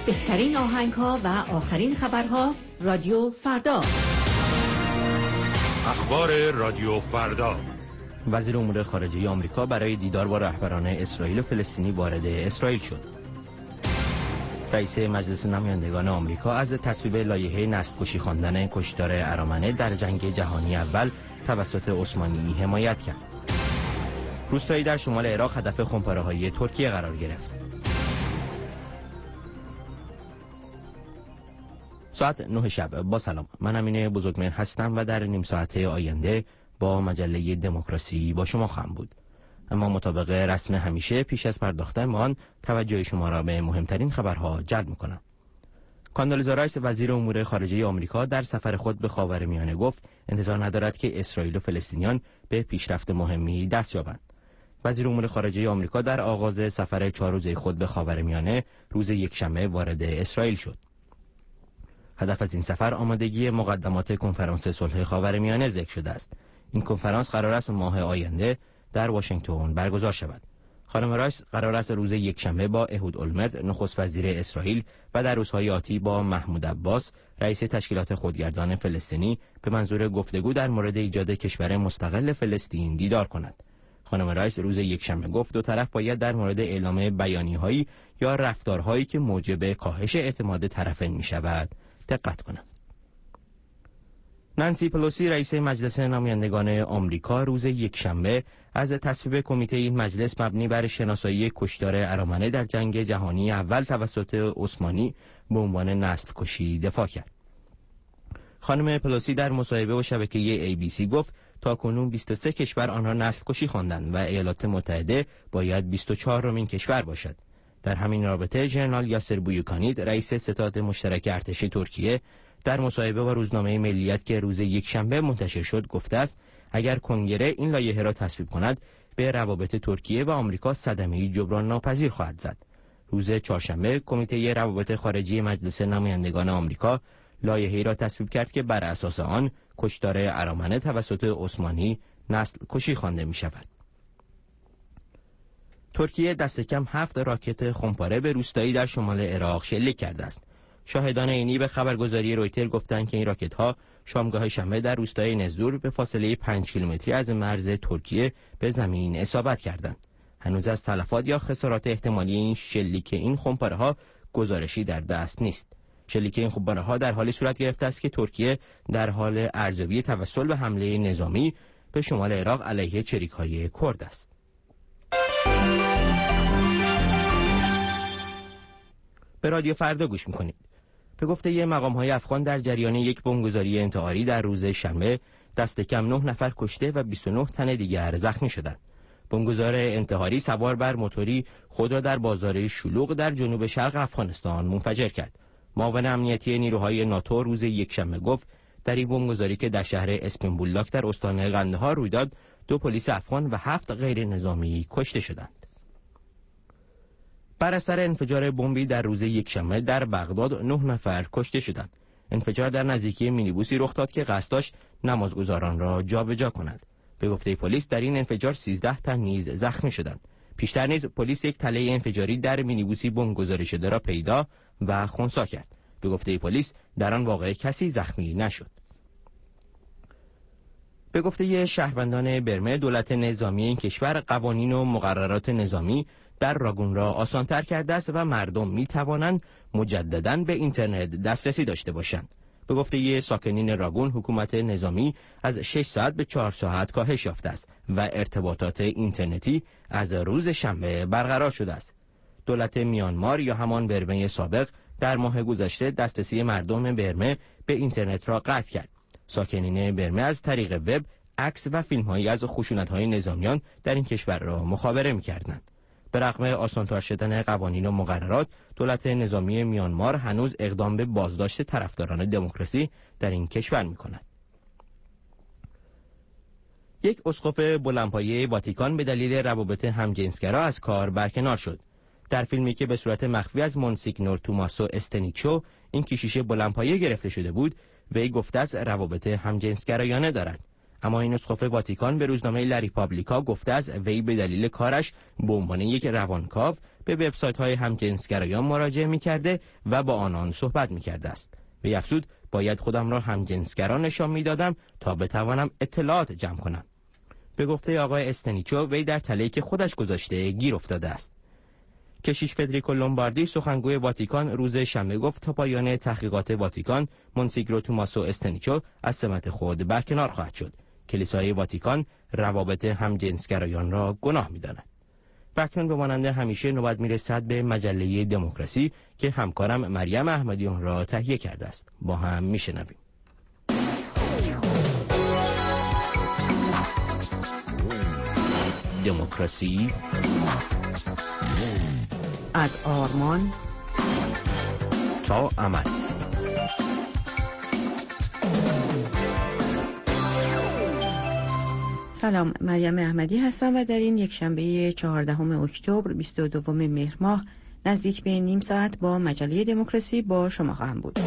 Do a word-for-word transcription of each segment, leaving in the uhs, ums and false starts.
بهترین آهنگ‌ها و آخرین خبرها رادیو فردا. اخبار رادیو فردا. وزیر امور خارجه آمریکا برای دیدار با رهبران اسرائیل و فلسطینی وارد اسرائیل شد. رئیس مجلس نمایندگان آمریکا از تصویب لایحه نسل‌کشی خواندن کشتار ارامنه در جنگ جهانی اول توسط عثمانی حمایت کرد. روستایی در شمال عراق هدف خمپاره‌های ترکیه قرار گرفت. ساعت نه شب. با سلام، من امین بزرگمهر هستم و در نیم ساعته آینده با مجله دموکراسی با شما خواهم بود. اما مطابق رسم همیشه پیش از پرداختن به آن توجه شما را به مهمترین خبرها جلب می‌کنم. کاندولیزا رایس وزیر امور خارجه آمریکا در سفر خود به خاورمیانه گفت انتظار ندارد که اسرائیل و فلسطینیان به پیشرفت مهمی دست یابند. وزیر امور خارجه آمریکا در آغاز سفر چهار روزه خود به خاورمیانه روز یکشنبه وارد اسرائیل شد. هدف از این سفر آمادگی مقدمات کنفرانس صلح خاورمیانه ذکر شده است. این کنفرانس قرار است ماه آینده در واشنگتن برگزار شود. خانم رایس قرار است روز یکشنبه با اهود اولمرت نخست وزیر اسرائیل و در روزهای آتی با محمود عباس رئیس تشکیلات خودگردان فلسطینی به منظور گفتگو در مورد ایجاد کشور مستقل فلسطین دیدار کند. خانم رایس روز یکشنبه گفت دو طرف باید در مورد اعلام بیانیه‌هایی یا رفتارهایی که موجب کاهش اعتماد طرفین می‌شود دقت کنند. نانسی پلوسی رئیس مجلس نمایندگان آمریکا روز یکشنبه از تصویب کمیته این مجلس مبنی بر شناسایی کشتار ارامنه در جنگ جهانی اول توسط عثمانی به عنوان نسل کشی دفاع کرد. خانم پلوسی در مصاحبه با شبکه ای بی سی گفت تاکنون بیست و سه کشور آنها نسل کشی خواندند و ایالات متحده باید بیست و چهارمین کشور باشد. در همین رابطه ژنرال یاسر بویوکانید رئیس ستاد مشترک ارتش ترکیه در مصاحبه با روزنامه ملیت که روز یکشنبه منتشر شد گفته است اگر کنگره این لایحه را تصویب کند به روابط ترکیه و آمریکا صدمه‌ای جبران ناپذیر خواهد زد. روز چهارشنبه کمیته روابط خارجی مجلس نمایندگان آمریکا لایحه‌ای را تصویب کرد که بر اساس آن کشتار ارامنه توسط عثمانی نسل کشی خوانده می شود. ترکیه دست کم هفت راکت خمپاره به روستایی در شمال عراق شلیک کرده است. شاهدان عینی به خبرگزاری رویتر گفتند که این راکت‌ها شامگاه شنبه در روستای نزدور به فاصله پنج کیلومتری از مرز ترکیه به زمین اصابت کردند. هنوز از تلفات یا خسارات احتمالی این شلیک این خمپاره‌ها گزارشی در دست نیست. شلیک این خمپاره‌ها در حالی صورت گرفته است که ترکیه در حال ارزیابی توسل به حمله نظامی به شمال عراق علیه چریک‌های کرد است. به رادیو فردا گوش می‌کنید. به گفته ی مقام‌های افغان در جریان یک بمبگذاری انتحاری در روز شنبه دست کم نه نفر کشته و بیست و نه تن دیگر زخمی شدند. بمبگذار انتحاری سوار بر موتوری خود را در بازار شلوغ در جنوب شرق افغانستان منفجر کرد. معاون امنیتی نیروهای ناتو روز یکشنبه گفت در این بمبگذاری که در شهر اسپینبولاک در استان قندهار روی داد دو پلیس افغان و هفت غیر نظامی کشته شدند. بر اثر انفجار بمبی در روز یکشنبه در بغداد نه نفر کشته شدند. انفجار در نزدیکی مینیبوسی رخ داد که قصد داشت نمازگزاران را جابجا کند. به گفته پلیس در این انفجار سیزده تن نیز زخمی شدند. پیشتر نیز پلیس یک تله انفجاری در مینیبوسی بمب گذاری شده را پیدا و خنثی کرد. به گفته پلیس در آن واقعه کسی زخمی نشد. به گفته شهروندان برمه دولت نظامی این کشور قوانین و مقررات نظامی در راگون را آسان‌تر کرده است و مردم می توانند مجدداً به اینترنت دسترسی داشته باشند. به گفته ساکنین راگون حکومت نظامی از شش ساعت به چهار ساعت کاهش یافته است و ارتباطات اینترنتی از روز شنبه برقرار شده است. دولت میانمار یا همان برمه سابق در ماه گذشته دسترسی مردم برمه به اینترنت را قطع کرد. ساکنین برمه از طریق وب عکس و فیلم‌هایی از خشونت‌های نظامیان در این کشور را مخابره می‌کردند. به رغم آسان‌تر شدن قوانین و مقررات، دولت نظامی میانمار هنوز اقدام به بازداشت طرفداران دموکراسی در این کشور می‌کند. یک اسقف بلندپایه واتیکان به دلیل روابط همجنسگرا از کار برکنار شد. در فیلمی که به صورت مخفی از مونسیگنور توماسو استنیچو این کشیش بلندپایه گرفته شده بود، وی گفته است روابط همجنسگرایانه دارد. اما این اسقف واتیکان به روزنامه لا ریپابلیکا گفته است وی به دلیل کارش به عنوان یک روانکاو به وبسایت‌های همجنسگرایان مراجعه می‌کرده و با آنان صحبت می‌کرده است. وی افزود باید خودم را همجنسگرا نشان می‌دادم تا بتوانم اطلاعات جمع کنم. به گفته آقای استنیچو وی در تله‌ای که خودش گذاشته گیر افتاده است. کشیش فدریکو لومباردی سخنگوی واتیکان روز شنبه گفت تا پایان تحقیقات واتیکان مونسیگرو توماسو استنیچو از سمت خود برکنار خواهد شد. کلیسای واتیکان روابط همجنسگرایان را گناه می‌داند. اکنون به مانند همیشه نوبت میرسد به مجله دموکراسی که همکارم مریم احمدیان را تهیه کرده است. با هم میشنویم. دموکراسی از آرمان تا عمل. سلام، مریم احمدی هستم و در این یک شنبه چهاردهم اکتبر بیست و دوم مهر ماه نزدیک به نیم ساعت با مجله دموکراسی با شما خواهم بود.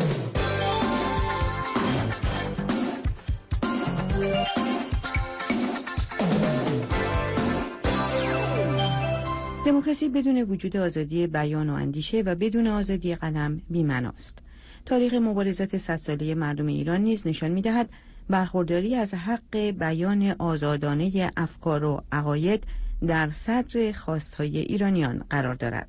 دموکراسی بدون وجود آزادی بیان و اندیشه و بدون آزادی قلم بی‌معناست. تاریخ مبارزات صد ساله مردم ایران نیز نشان می‌دهد برخورداری از حق بیان آزادانه افکار و عقاید در صدر خواستهای ایرانیان قرار دارد.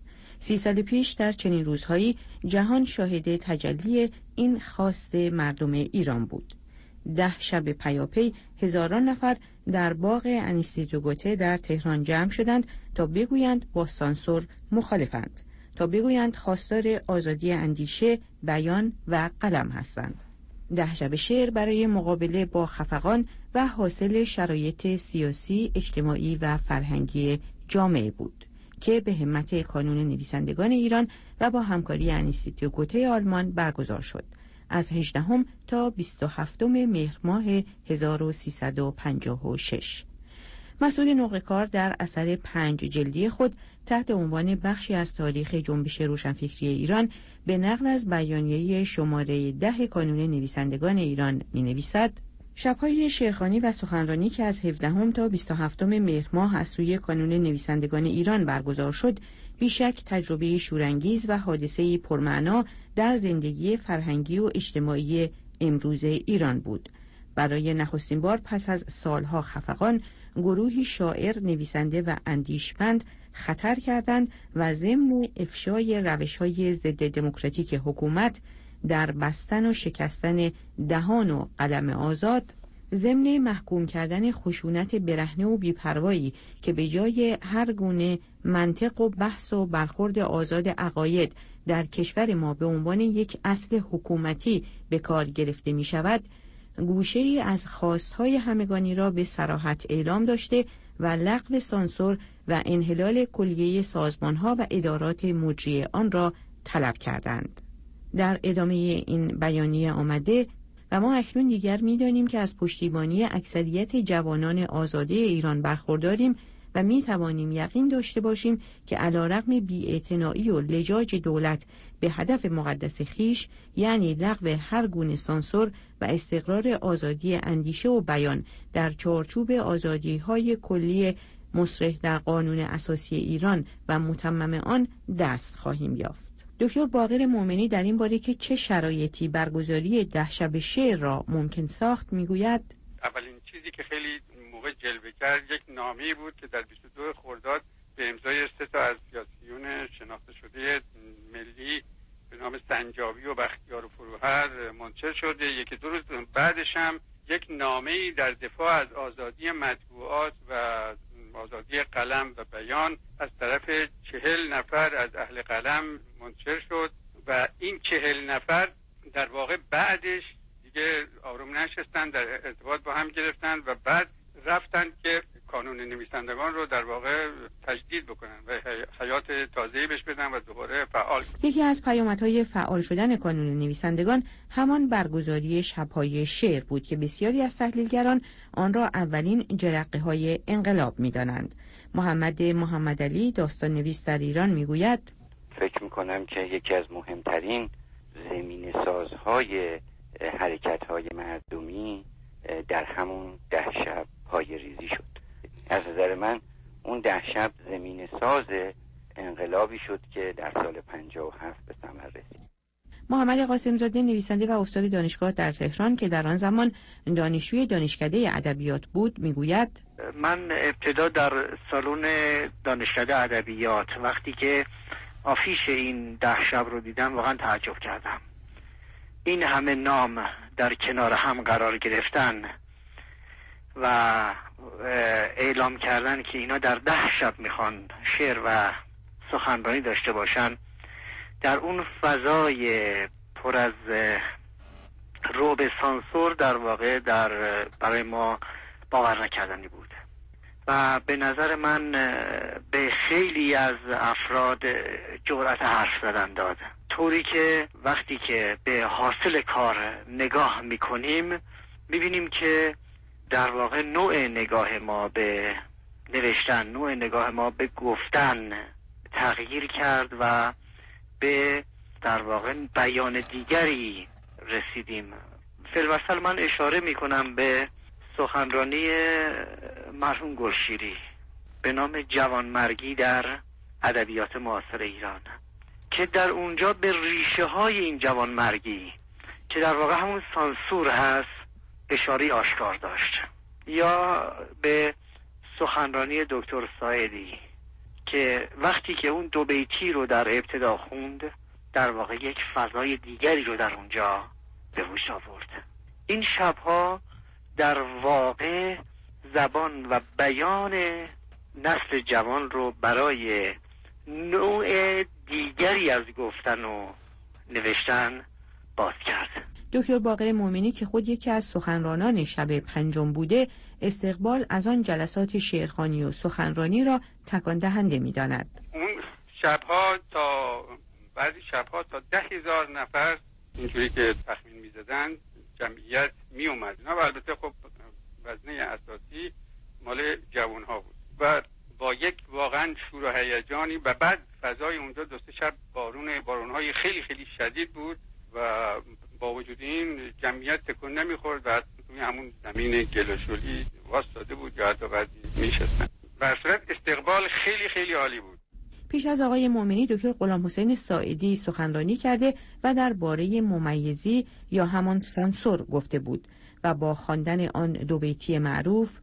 سی سال پیش در چنین روزهایی جهان شاهد تجلی این خواست مردم ایران بود. ده شب پیاپی هزاران نفر در باغ انیستیتو گوته در تهران جمع شدند تا بگویند با سانسور مخالفند، تا بگویند خواستار آزادی اندیشه، بیان و قلم هستند. ده شب شعر برای مقابله با خفقان و حاصل شرایط سیاسی، اجتماعی و فرهنگی جامعه بود که به همت کانون نویسندگان ایران و با همکاری انیستیتو گوته آلمان برگزار شد. از هجدهم تا بیست و هفتم مهر ماه هزار و سیصد و پنجاه و شش. مسعود نقره‌کار در اثر پنج جلدی خود تحت عنوان بخشی از تاریخ جنبش روشنفکری ایران به نقل از بیانیه شماره ده کانون نویسندگان ایران می نویسد: شب‌های شعرخوانی و سخنرانی که از هفدهم تا بیست و هفتم مهر ماه از سوی کانون نویسندگان ایران برگزار شد، بیشک تجربه شورانگیز و حادثه‌ای پرمعنا در زندگی فرهنگی و اجتماعی امروز ایران بود. برای نخستین بار پس از سالها خفقان، گروهی شاعر، نویسنده و اندیشمند خطر کردند و ضمن افشای روش‌های ضد دموکراتیک حکومت در بستن و شکستن دهان و قلم آزاد، ضمن محکوم کردن خشونت برهنه و بی‌پروایی که به جای هر گونه منطق و بحث و برخورد آزاد عقاید در کشور ما به عنوان یک اصل حکومتی به کار گرفته می شود، گوشه‌ای از خواستهای همگانی را به صراحت اعلام داشته و لغو سانسور و انحلال کلیه سازمان‌ها و ادارات مجری آن را طلب کردند. در ادامه این بیانیه آمده: و ما اکنون دیگر می‌دانیم که از پشتیبانی اکثریت جوانان آزاده ایران برخورداریم و می‌توانیم یقین داشته باشیم که علیرغم بی‌اعتنایی و لجاج دولت به هدف مقدس خیش، یعنی لغو هر گونه سانسور و استقرار آزادی اندیشه و بیان در چارچوب آزادی‌های کلی مصرح در قانون اساسی ایران و متمم آن دست خواهیم یافت. دکتر باقر مومنی در این باره که چه شرایطی برگزاری ده شب شعر را ممکن ساخت میگوید: اولین چیزی که خیلی موقع جلوه کرد یک نامه‌ای بود که در بیست و دو خرداد به امضای سه تا از سیاسیون شناخته شده ملی به نام سنجابی و بختیار و فروهر منتشر شد. یکی دو روز بعدش هم یک نامه‌ای در دفاع از آزادی مطبوعات و آزادی قلم و بیان از طرف چهل نفر از اهل قلم منتشر شد و این چهل نفر در واقع بعدش دیگه آروم نشستن، در ارتباط با هم گرفتن و بعد رفتن که کانون نویسندگان رو در واقع تجدید بکنن و حیات تازه‌ای بهش بدن و دوباره فعال کنن. یکی از پیامدهای فعال شدن کانون نویسندگان همان برگزاری شب‌های شعر بود که بسیاری از تحلیلگران آن را اولین جرقه‌های انقلاب می‌دانند. محمد محمدعلی داستان نویس در ایران می‌گوید: فکر می‌کنم که یکی از مهمترین زمینه‌سازهای حرکت‌های مردمی در همون ده شب پای ریزی شد. از نظر من اون ده شب زمین ساز انقلابی شد که در سال پنجاه و هفت به ثمر رسید. محمد قاسم‌زاده نویسنده و استاد دانشگاه در تهران که در آن زمان دانشجوی دانشکده ادبیات بود میگوید: من ابتدا در سالن دانشکده ادبیات وقتی که آفیش این ده شب رو دیدم واقعا تعجب کردم. این همه نام در کنار هم قرار گرفتن و اعلام کردن که اینا در ده شب میخوان شعر و سخنرانی داشته باشن، در اون فضای پر از رعب سانسور در واقع در برای ما باور نکردنی بود و به نظر من به خیلی از افراد جرأت حرف زدن داد، طوری که وقتی که به حاصل کار نگاه میکنیم میبینیم که در واقع نوع نگاه ما به نوشتن، نوع نگاه ما به گفتن تغییر کرد و به در واقع بیان دیگری رسیدیم. فی‌الوصل من اشاره میکنم به سخنرانی مرحوم گلشیری به نام جوانمرگی در ادبیات معاصر ایران که در اونجا به ریشه های این جوانمرگی که در واقع همون سانسور هست اشاره آشکار داشت، یا به سخنرانی دکتر ساعدی که وقتی که اون دو بیتی رو در ابتدا خوند در واقع یک فضای دیگری رو در اونجا به وجود آورد. این شبها در واقع زبان و بیان نسل جوان رو برای نوع دیگری از گفتن و نوشتن باز کرد. دکتر باقر مومنی که خود یکی از سخنرانان شب پنجم بوده، استقبال از آن جلسات شعرخوانی و سخنرانی را تکان دهنده می‌داند. اون شبها تا بعضی شبها تا ده هزار نفر اینجوری که تخمین می‌زدن جمعیت می اومد. اینا البته خب وزنه اساسی مال جوان‌ها بود و با یک واقعا شور و هیجانی و بعد فضای اونجا دو سه شب بارون بارون‌های خیلی خیلی شدید بود و با وجود این جمعیت تکون نمیخورد و توی همون زمین گلوشولی واسطاده بود یا حتی بعضی میشستن. در صورت استقبال خیلی خیلی عالی بود. پیش از آقای مومنی دکتر غلام حسین ساعدی سخنرانی کرده و درباره ممیزی یا همان سانسور گفته بود و با خواندن آن دو بیتی معروف: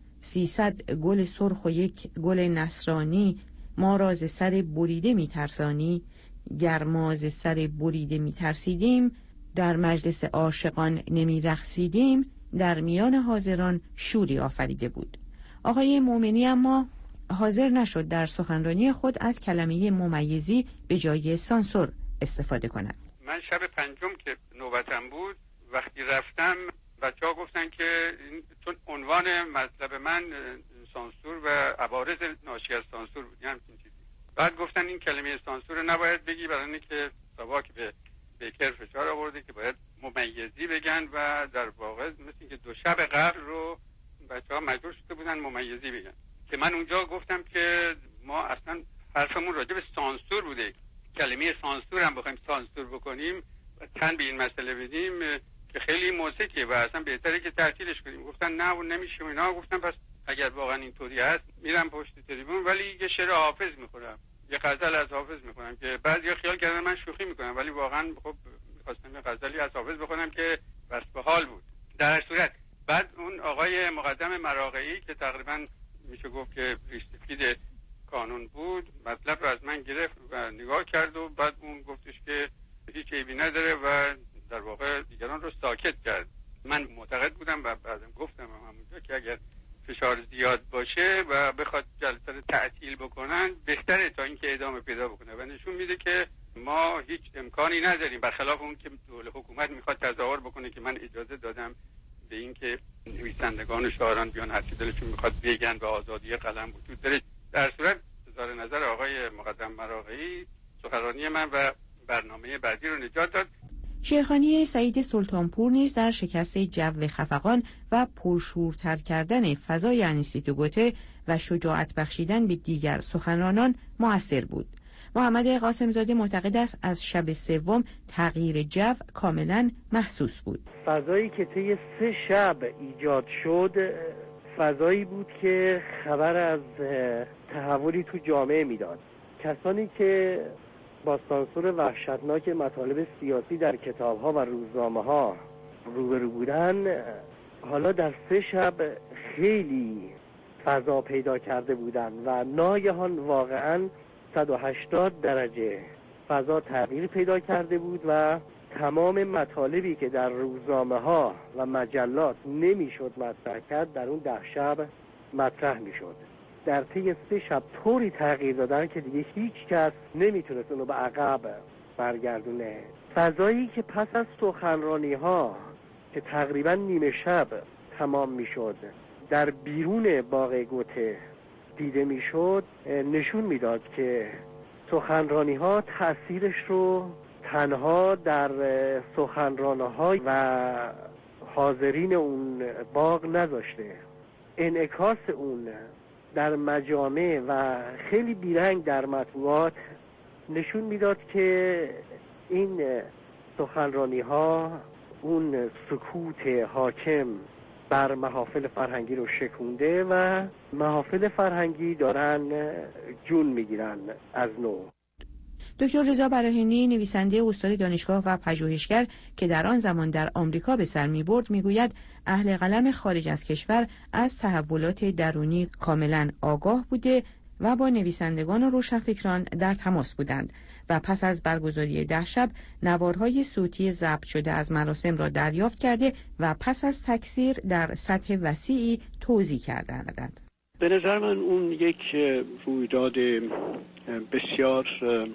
سیصد گل سرخ و یک گل نصرانی، ما را ز سر بریده میترسانی، گر ما ز سر بریده میترسیدیم، در مجلس عاشقان نمی رقصیدیم، در میان حاضران شوری آفریده بود. آقای مومنی اما حاضر نشد در سخنرانی خود از کلمه ممیزی به جای سانسور استفاده کند. من شب پنجم که نوبتم بود وقتی رفتم بچه ها گفتن که چون عنوان مطلب من سانسور و عوارض ناشی از سانسور بود، همچین چیزی. بعد گفتن این کلمه سانسور رو نباید بگی برای اینکه سواک به بیکر فشار آورده که باید ممیزی بگن و در واقع مثل اینکه دو شب قبل رو بچه ها مجبور شده بودن ممیزی بگن که من اونجا گفتم که ما اصلا حرفمون راجع به سانسور بوده، کلمه سانسور هم بخوایم سانسور بکنیم و تن به این مسئله بدیم که خیلی موثقه و اصلا بهتره که تعطیلش کنیم. گفتن نه اون نمیشه. اینا گفتم پس اگر واقعا اینطوری هست میرم پشت تریبون ولی یه شعر حافظ میخونم، یه غزل از حافظ میخونم که بعضیا خیال کردن من شوخی میکنم ولی واقعا خب می‌خواستم یه غزلی از حافظ بخونم که وصف حال بود. در صورت بعد اون آقای مقدم مراغه‌ای که تقریبا میشه گفت که ریش سفید کانون بود مطلب رو از من گرفت و نگاه کرد و بعد اون گفتش که هیچ عیبی نداره و در واقع دیگران رو ساکت کرد. من معتقد بودم و بعدم گفتم همونجا که اگر فشار زیاد باشه و بخواد جلسه رو تعطیل بکنن بهتره تا اینکه ادامه پیدا بکنه و نشون میده که ما هیچ امکانی نداریم، برخلاف اون که دولت حکومت میخواد تظاهر بکنه که من اجازه دادم به این که نویسندگان و شاعران بیان هر چی دلشون میخواد بگن و آزادی قلم وجود داره. در صورت اظهار نظر آقای مقدم مراغه‌ای سخنرانی من و برنامه بعدی رو نجات داد. شعرخوانی سعید سلطانپور نیز در شکست جو خفقان و پرشورتر کردن فضای انیسیتو گوته و شجاعت بخشیدن به دیگر سخنرانان مؤثر بود. محمد قاسمزاده معتقد است از شب سوم تغییر جو کاملا محسوس بود. فضایی که طی سه شب ایجاد شد فضایی بود که خبر از تحولی تو جامعه میداد. کسانی که با سانسور وحشتناک مطالب سیاسی در کتاب‌ها و روزنامه‌ها روبرو بودن، حالا در سه شب خیلی فضا پیدا کرده بودن و ناگهان واقعاً صد و هشتاد درجه فضا تغییر پیدا کرده بود و تمام مطالبی که در روزنامه‌ها و مجلات نمیشد مطرح کرد در اون ده شب مطرح میشد. در طی سه شب طوری تغییر دادن که دیگه هیچ کس نمیتونست اونو به عقب برگردونه. فضایی که پس از سخنرانی‌ها که تقریبا نیمه شب تمام میشد در بیرون باغ گوته دیده میشد نشون میداد که سخنرانی‌ها تأثیرش رو تنها در سخنران‌ها و حاضرین اون باغ نذاشته، انعکاس اون در مجامع و خیلی بیرنگ در مطبوعات نشون میداد که این سخنرانی‌ها اون سکوت حاکم بر محافل فرهنگی رو شکونده و محافل فرهنگی دارن جون میگیرن از نو. دکتر رضا براهینی، نویسنده استاد دانشگاه و پژوهشگر که در آن زمان در آمریکا به سر می‌برد، میگوید اهل قلم خارج از کشور از تحولات درونی کاملا آگاه بوده و با نویسندگان و روشنفکران در تماس بودند و پس از برگزاری ده شب نوارهای صوتی ضبط شده از مراسم را دریافت کرده و پس از تکثیر در سطح وسیعی توزیع کردند. به نظر من اون یک رویداد بسیار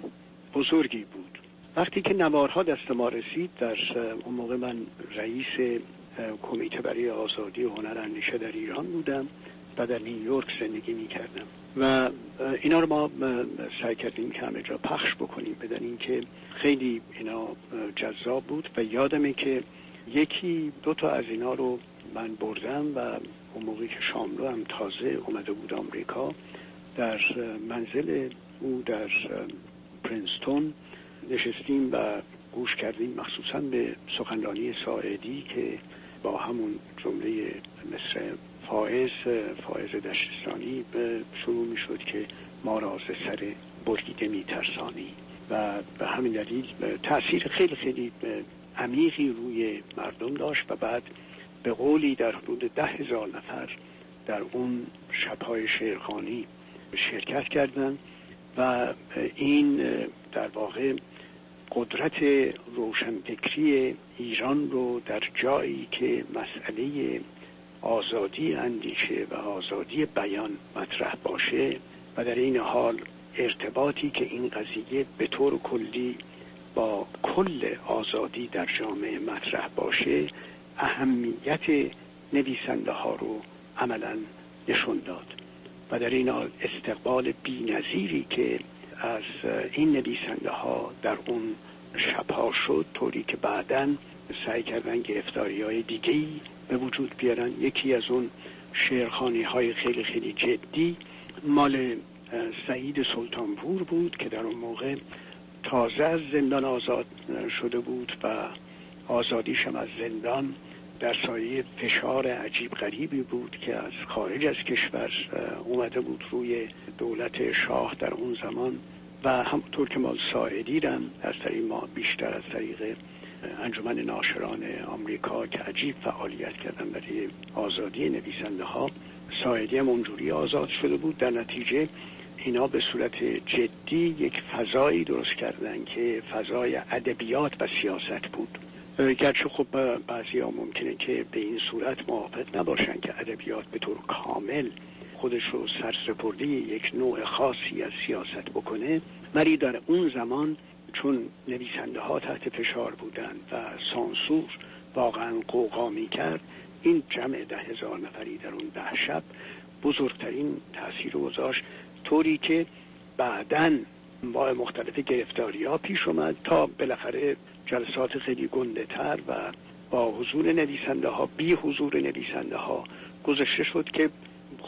بزرگی بود. وقتی که نوارها دست ما رسید، در اون موقع من رئیس کمیته برای آزادی و هنر اندیشه در ایران بودم و در نیویورک زندگی می کردم و اینا رو ما سعی کردیم که همه جا پخش بکنیم، بدن این که خیلی اینا جذاب بود و یادمه که یکی دو تا از اینا رو من بردم و اون موقعی که شاملو هم تازه اومده بود آمریکا، در منزل او در پرینستون نشستیم و گوش کردیم، مخصوصا به سخنرانی ساعدی که با همون جمله مصر فائز فائز دشتستانی شروع می شد که ما را ز سر بریده می ترسانی و به همین دلیل تأثیر خیلی خیلی عمیقی روی مردم داشت و بعد به قولی در حدود ده هزار نفر در اون شب‌های شعرخوانی شرکت کردند و این در واقع قدرت روشنفکری ایران رو در جایی که مسئله آزادی اندیشه و آزادی بیان مطرح باشه و در این حال ارتباطی که این قضیه به طور کلی با کل آزادی در جامعه مطرح باشه، اهمیت نویسنده ها رو عملاً نشون داد و در این حال استقبال بی‌نظیری که از این نویسنده ها در اون شبها شد، طوری که بعداً سعی کردن گرفتاری‌های دیگه‌ای به وجود بیارن. یکی از اون شعرخوانی‌های خیلی خیلی جدی مال سعید سلطانپور بود که در اون موقع تازه از زندان آزاد شده بود و آزادیش هم از زندان در سایه فشار عجیب غریبی بود که از خارج از کشور اومده بود روی دولت شاه در اون زمان و همونطور که ما ساعدی رم از طریق ما بیشتر از طریق انجمن ناشران آمریکا که عجیب فعالیت کردن برای آزادی نویسنده ها، ساعدی هم اونجوری آزاد شده بود. در نتیجه اینا به صورت جدی یک فضایی درست کردن که فضای ادبیات و سیاست بود. گرچه خب بعضی ها ممکنه که به این صورت موافق نباشن که ادبیات به طور کامل خودش رو سرسپرده یک نوع خاصی از سیاست بکنه، ولی در اون زمان چون نویسنده ها تحت فشار بودن و سانسور واقعا قوقا می کرد، این جمع ده هزار نفری در اون ده شب بزرگترین تأثیر گذاشت، طوری که بعداً با مختلف گرفتاری ها پیش اومد تا بالاخره جلسات خیلی گنده تر و با حضور نویسنده ها بی حضور نویسنده ها گذاشته شد که خب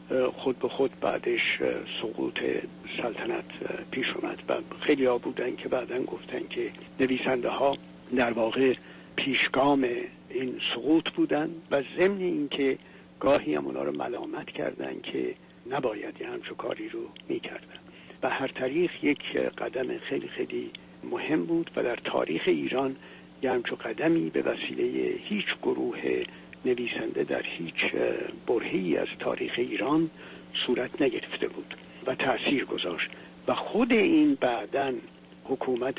خود به خود بعدش سقوط سلطنت پیش اومد و خیلی ها بودن که بعدن گفتن که نویسنده ها در واقع پیشگام این سقوط بودن و ضمن این که گاهی هم اونا رو ملامت کردن که نباید یه همچون کاری رو میکردن. و هر طریق یک قدم خیلی خیلی مهم بود و در تاریخ ایران یه همچون قدمی به وسیله هیچ گروه نویسنده در هیچ برهه‌ای از تاریخ ایران صورت نگرفته بود و تأثیر گذاشت و خود این بعداً حکومت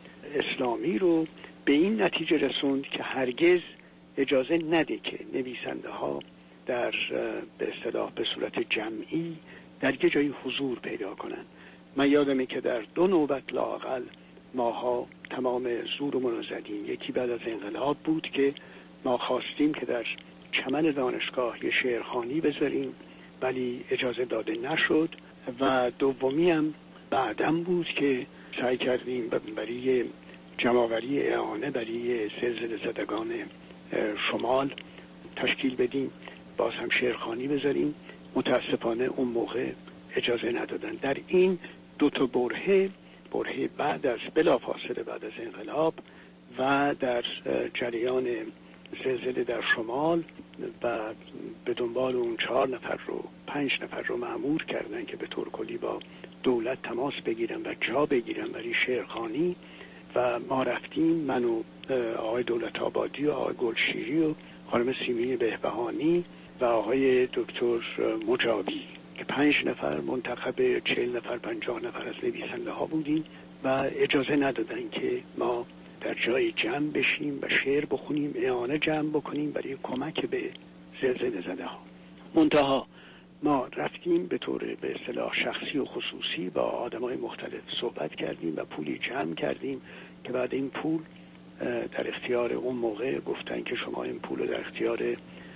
اسلامی رو به این نتیجه رسوند که هرگز اجازه نده که نویسنده ها در به اصطلاح به صورت جمعی در یه جایی حضور پیدا کنن. من یادمه که در دو نوبت لااقل ماها تمام زورمون رو زدیم. یکی بعد از انقلاب بود که ما خواستیم که در چمن دانشگاه یه شعرخوانی بذاریم ولی اجازه داده نشد و دومی هم بعدم بود که سعی کردیم برای جمع‌آوری اعانه برای زلزله زدگان شمال تشکیل بدیم، باز هم شعرخوانی بذاریم. متاسفانه اون موقع اجازه ندادن. در این دو تا برهه، برهه بعد از بلافاصله بعد از انقلاب و در جریان زلزله در شمال و به دنبال اون چهار نفر رو پنج نفر رو مأمور کردن که به طور کلی با دولت تماس بگیرن و جا بگیرن برای شعرخوانی و ما رفتیم، من و آقای دولت آبادی و آقای گلشیری و خانم سیمین بهبهانی و آقای دکتر مجابی که پنج نفر منتخب چهل نفر پنجاه نفر از نویسنده ها بودیم و اجازه ندادن که ما در جای جمع بشیم و شعر بخونیم، اعانه جمع بکنیم برای کمک به زلزله زده ها. منتها ما رفتیم به طور به اصطلاح شخصی و خصوصی با آدمای مختلف صحبت کردیم و پولی جمع کردیم که بعد این پول در اختیار اون موقع گفتن که شما این پول رو در اختیار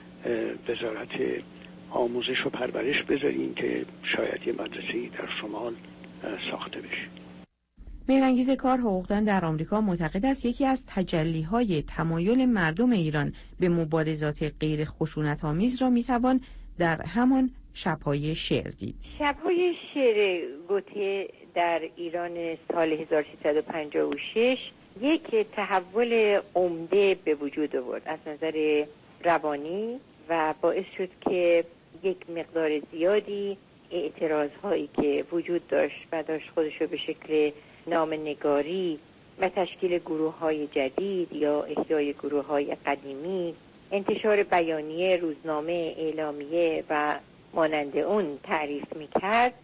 وزارت آموزش و پرورش بذارین که شاید یه مدرسه‌ای در شمال ساخته بشه. مهرانگیز کار حقوقدان در آمریکا معتقد است یکی از تجلی‌های تمایل مردم ایران به مبارزات غیر خشونت‌آمیز را می‌توان در همان شب‌های شعر دید. شب‌های شعر گوته در ایران سال هزار و سیصد و پنجاه و شش یک تحول عمده به وجود آورد از نظر روانی و باعث شد که یک مقدار زیادی اعتراض‌هایی که وجود داشت و داشت خودش رو به شکل نامه‌نگاری و تشکیل گروه‌های جدید یا احیای گروه‌های قدیمی، انتشار بیانیه، روزنامه، اعلامیه و مانند اون تعریف می‌کرد،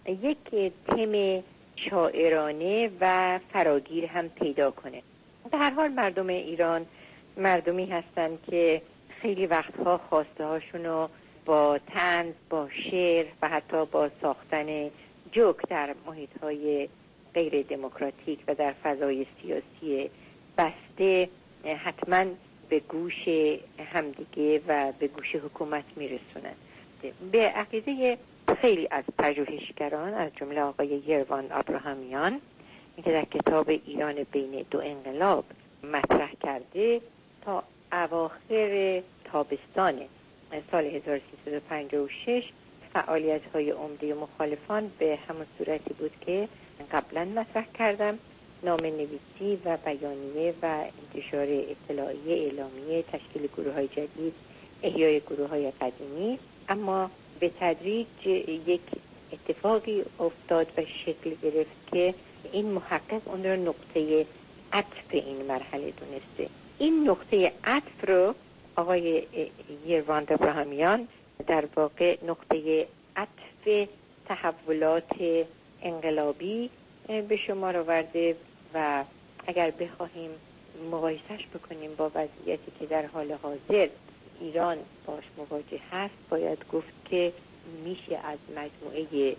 یک تم شاعرانه و فراگیر هم پیدا کنه. به هر حال مردم ایران مردمی هستند که خیلی وقتها خواسته هاشونو با طنز، با شعر و حتی با ساختن جوک در محیط‌های غیر دموکراتیک و در فضای سیاسی بسته حتما به گوش همدیگه و به گوش حکومت میرسونن. به عقیده خیلی از پژوهشگران از جمله آقای یروان ابراهامیان که در کتاب ایران بین دو انقلاب مطرح کرده، تا اواخر تابستان سال هزار و سیصد و پنجاه و شش فعالیت‌های عمده مخالفان به همون صورتی بود که قبلا مطرح کردم: نامه نویسی و بیانیه و انتشار اطلاعیه، اعلامیه، تشکیل گروه‌های جدید، احیای گروه‌های قدیمی. اما به تدریج یک اتفاقی افتاد و شکل گرفت که این محقق اون رو نقطه عطف این مرحله دونسته. این نقطه عطف رو آقای یروان ابراهامیان در واقع نقطه عطف تحولات انقلابی به شمار آورده و اگر بخواهیم مقایسهش بکنیم با وضعیتی که در حال حاضر ایران باش مواجه هست، باید گفت که میشه از مجموعه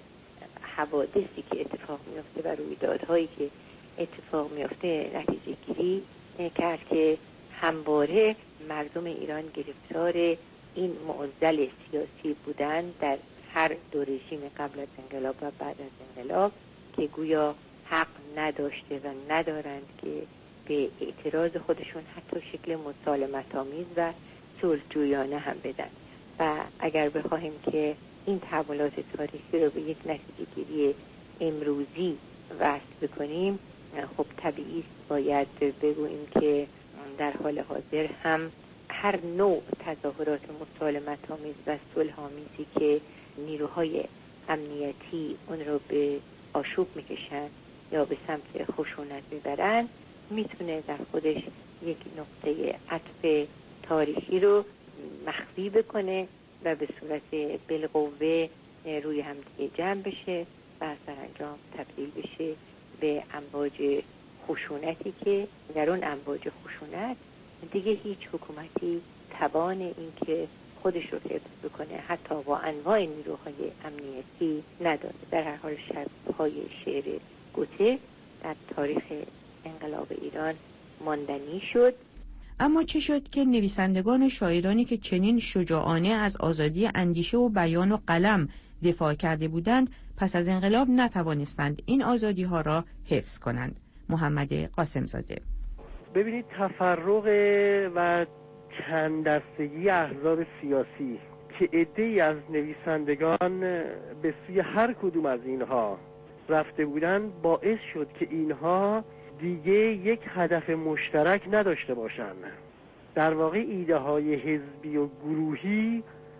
حوادثی که اتفاق میفته و رویدادهایی که اتفاق میفته نتیجه گیری کرد که همواره مردم ایران گرفتار این معضل سیاسی بودن در هر دو رژیم قبل از انقلاب و بعد از انقلاب که گویا حق نداشته و ندارند که به اعتراض خودشون حتی شکل مسالمت آمیز و صلح‌جویانه هم بدن. و اگر بخواهیم که این تحولات تاریخی رو به یک نتیجه گیری امروزی وصل بکنیم، خب طبیعی است باید بگوییم که در حال حاضر هم هر نوع تظاهرات مسالمت‌آمیز و صلح‌آمیزی که نیروهای امنیتی اون رو به آشوب میکشن یا به سمت خشونت میبرن، میتونه در خودش یک نقطه عطف تاریخی رو مخفی بکنه و به صورت بالقوه روی هم دیگه جمع بشه و سرانجام تبدیل بشه به امواج خشونتی که در اون امواج خشونت دیگه هیچ حکومتی توان این که خودش رو حفظ بکنه حتی با انواع نیروهای امنیتی نداره. در هر حال شبهای شعر گوته در تاریخ انقلاب ایران ماندنی شد. اما چه شد که نویسندگان و شاعرانی که چنین شجاعانه از آزادی اندیشه و بیان و قلم دفاع کرده بودند پس از انقلاب نتوانستند این آزادی ها را حفظ کنند؟ محمد قاسمزاده: ببینید، تفرق و چند دستگی احزاب سیاسی که عده‌ای از نویسندگان به سوی هر کدوم از اینها رفته بودند باعث شد که اینها دیگه یک هدف مشترک نداشته باشند. در واقع ایده های حزبی و گروهی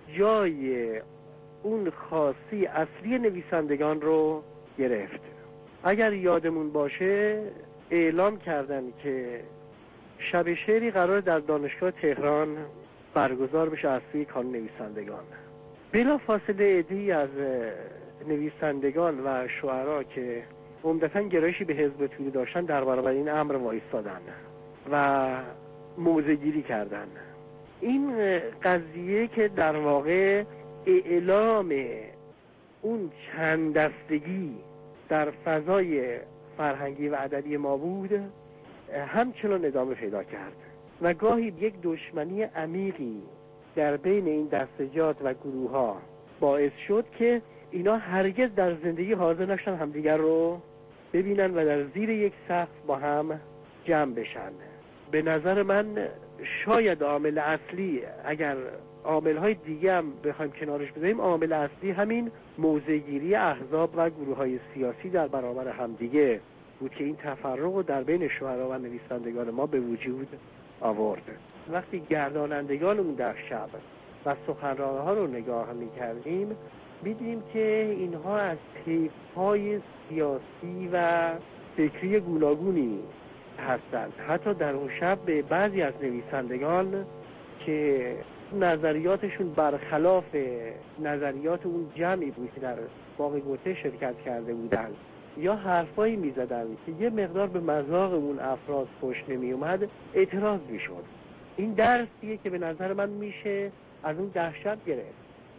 جای اون خاصی اصلی نویسندگان رو گرفت. اگر یادمون باشه اعلام کردن که شب شعری قرار در دانشگاه تهران برگزار بشه از سوی کانون نویسندگان. بلا فاصله عده‌ای از نویسندگان و شعرا که عمدتاً گرایشی به حزب توده داشتن در برابر این امر وایستادن و موضع‌گیری کردن. این قضیه که در واقع اعلام اون چند دستگی در فضای فرهنگی و ادبی ما بود همچنان ادامه پیدا کرد و گاهی یک دشمنی عمیقی در بین این دستجات و گروه ها باعث شد که اینا هرگز در زندگی حاضر نشدن همدیگر رو ببینن و در زیر یک سقف با هم جمع بشن. به نظر من شاید عامل اصلی، اگر عامل‌های دیگه هم بخوایم کنارش بذاریم، عامل اصلی همین موضع‌گیری احزاب و گروه‌های سیاسی در برابر همدیگه بود که این تفرق رو در بین شعرا و نویسندگان ما به وجود آورد. وقتی گردانندگان در شب و سخنران‌ها رو نگاه می‌کردیم می‌دیدیم که اینها از طیف‌های سیاسی و فکری گوناگونی هستند. حتی در اون شب به بعضی از نویسندگان که نظریاتشون برخلاف نظریات اون جمعی بود که در باغ گوته شرکت کرده بودند یا حرفایی می‌زدن که یه مقدار به مذاق اون افراد خوش نمی‌اومد، اعتراض می‌شد. این درسیه که به نظر من میشه از اون دهشت گرفت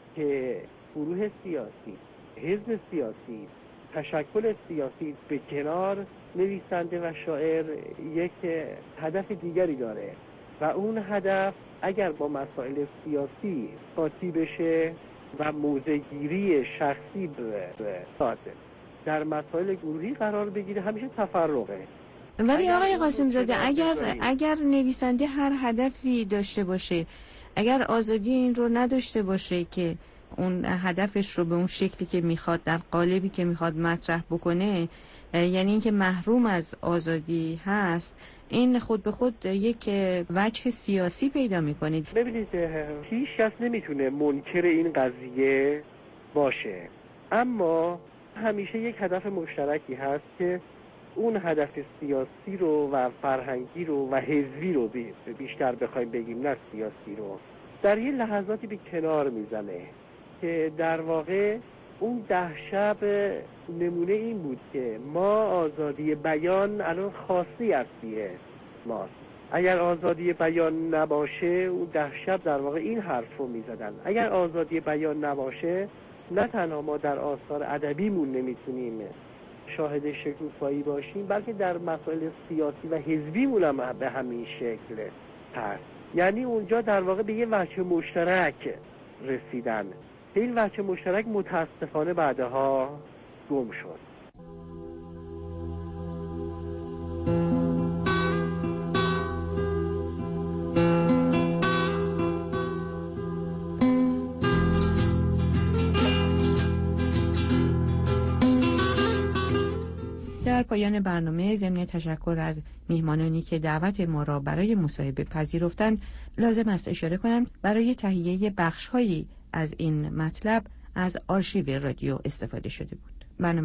که گروه سیاسی، حزب سیاسی، تشکل سیاسی به کنار نویسنده و شاعر یک هدف دیگری داره و اون هدف اگر با مسائل سیاسی قاطی بشه و موضع‌گیری شخصی بسازه در مسائل گروهی قرار بگیره همیشه تفرقه. ولی آقای قاسمزاده اگر اگر نویسنده هر هدفی داشته باشه، اگر آزادی این رو نداشته باشه که اون هدفش رو به اون شکلی که میخواد در قالبی که میخواد مطرح بکنه، یعنی اینکه محروم از آزادی هست، این خود به خود یک وجه سیاسی پیدا میکنه. ببینید، هیچ کس نمیتونه منکر این قضیه باشه، اما همیشه یک هدف مشترکی هست که اون هدف سیاسی رو و فرهنگی رو و حزبی رو بیشتر بخوایم بگیم، نه سیاسی رو، در یه لحظاتی به کنار میزنه که در واقع اون ده شب نمونه این بود که ما آزادی بیان الان خاصی اصلی ماست. اگر آزادی بیان نباشه اون ده شب در واقع این حرف رو میزدن. اگر آزادی بیان نباشه نه تنها ما در آثار ادبیمون نمیتونیم شاهد شکوفایی باشیم، بلکه در مسائل سیاسی و حزبیمون هم به همین شکل هست. یعنی اونجا در واقع به یه وجه مشترک رسیدن. این وجه مشترک متاسفانه بعدها گم شد. در پایان برنامه ضمن تشکر از میهمانانی که دعوت ما را برای مصاحبه پذیرفتند، لازم است اشاره کنم برای تهیه بخش‌هایی از این مطلب از آرشیو رادیو استفاده شده بود. برنامه